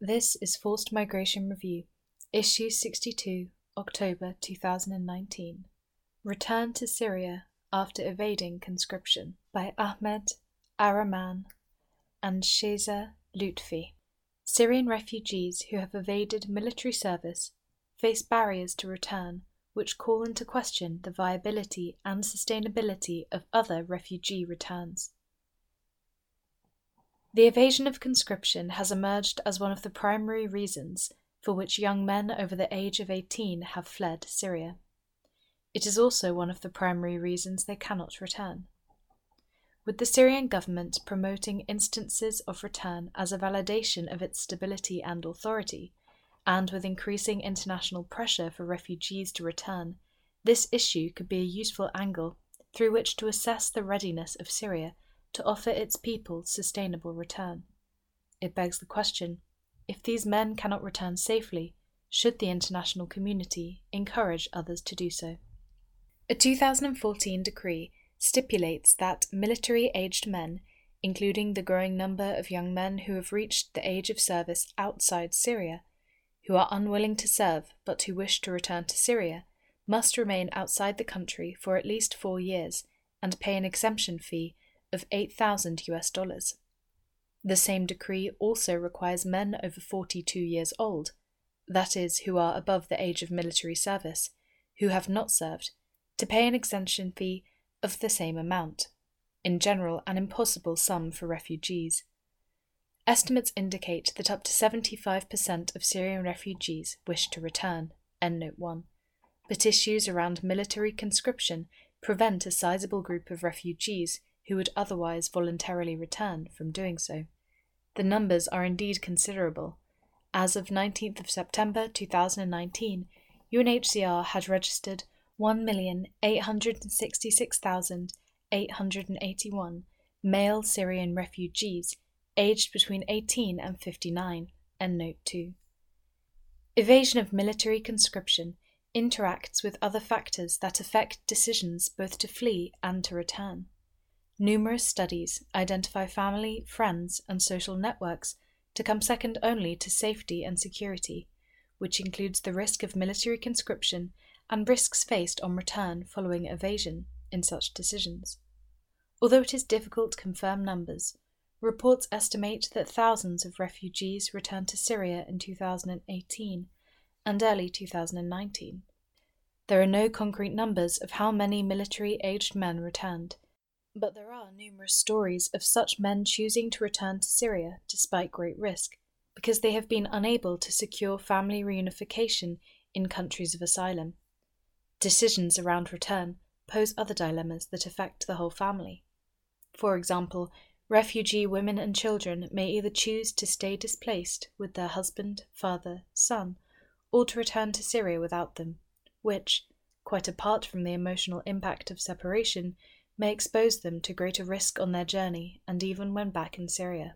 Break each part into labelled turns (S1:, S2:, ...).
S1: This is Forced Migration Review, Issue 62, October 2019. Return to Syria After Evading Conscription by Ahmed Araman and Sheza Lutfi. Syrian refugees who have evaded military service face barriers to return which call into question the viability and sustainability of other refugee returns. The evasion of conscription has emerged as one of the primary reasons for which young men over the age of 18 have fled Syria. It is also one of the primary reasons they cannot return. With the Syrian government promoting instances of return as a validation of its stability and authority, and with increasing international pressure for refugees to return, this issue could be a useful angle through which to assess the readiness of Syria to offer its people sustainable return. It begs the question, if these men cannot return safely, should the international community encourage others to do so? A 2014 decree stipulates that military-aged men, including the growing number of young men who have reached the age of service outside Syria, who are unwilling to serve but who wish to return to Syria, must remain outside the country for at least 4 years and pay an exemption fee of $8,000. The same decree also requires men over 42 years old, that is, who are above the age of military service, who have not served, to pay an exemption fee of the same amount, in general an impossible sum for refugees. Estimates indicate that up to 75% of Syrian refugees wish to return, Endnote 1, but issues around military conscription prevent a sizable group of refugees who would otherwise voluntarily return from doing so. The numbers are indeed considerable. As of 19th of September 2019, UNHCR had registered 1,866,881 male Syrian refugees aged between 18 and 59, Endnote 2. Evasion of military conscription interacts with other factors that affect decisions both to flee and to return. Numerous studies identify family, friends, and social networks to come second only to safety and security, which includes the risk of military conscription and risks faced on return following evasion in such decisions. Although it is difficult to confirm numbers, reports estimate that thousands of refugees returned to Syria in 2018 and early 2019. There are no concrete numbers of how many military-aged men returned, but there are numerous stories of such men choosing to return to Syria despite great risk, because they have been unable to secure family reunification in countries of asylum. Decisions around return pose other dilemmas that affect the whole family. For example, refugee women and children may either choose to stay displaced with their husband, father, son, or to return to Syria without them, which, quite apart from the emotional impact of separation, may expose them to greater risk on their journey and even when back in Syria.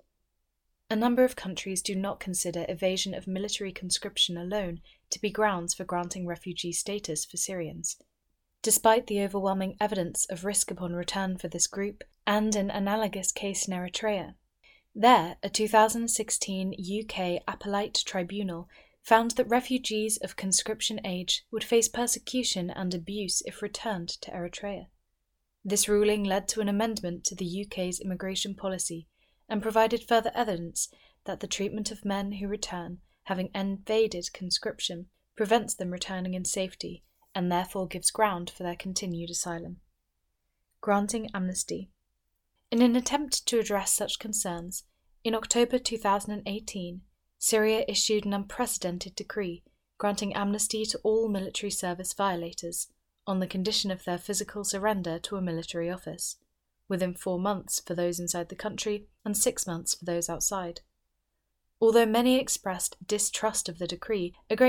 S1: A number of countries do not consider evasion of military conscription alone to be grounds for granting refugee status for Syrians, despite the overwhelming evidence of risk upon return for this group and an analogous case in Eritrea. There, a 2016 UK appellate tribunal found that refugees of conscription age would face persecution and abuse if returned to Eritrea. This ruling led to an amendment to the UK's immigration policy and provided further evidence that the treatment of men who return, having evaded conscription, prevents them returning in safety and therefore gives ground for their continued asylum. Granting amnesty. In an attempt to address such concerns, in October 2018, Syria issued an unprecedented decree granting amnesty to all military service violators, on the condition of their physical surrender to a military office, within 4 months for those inside the country and 6 months for those outside. Although many expressed distrust of the decree, a great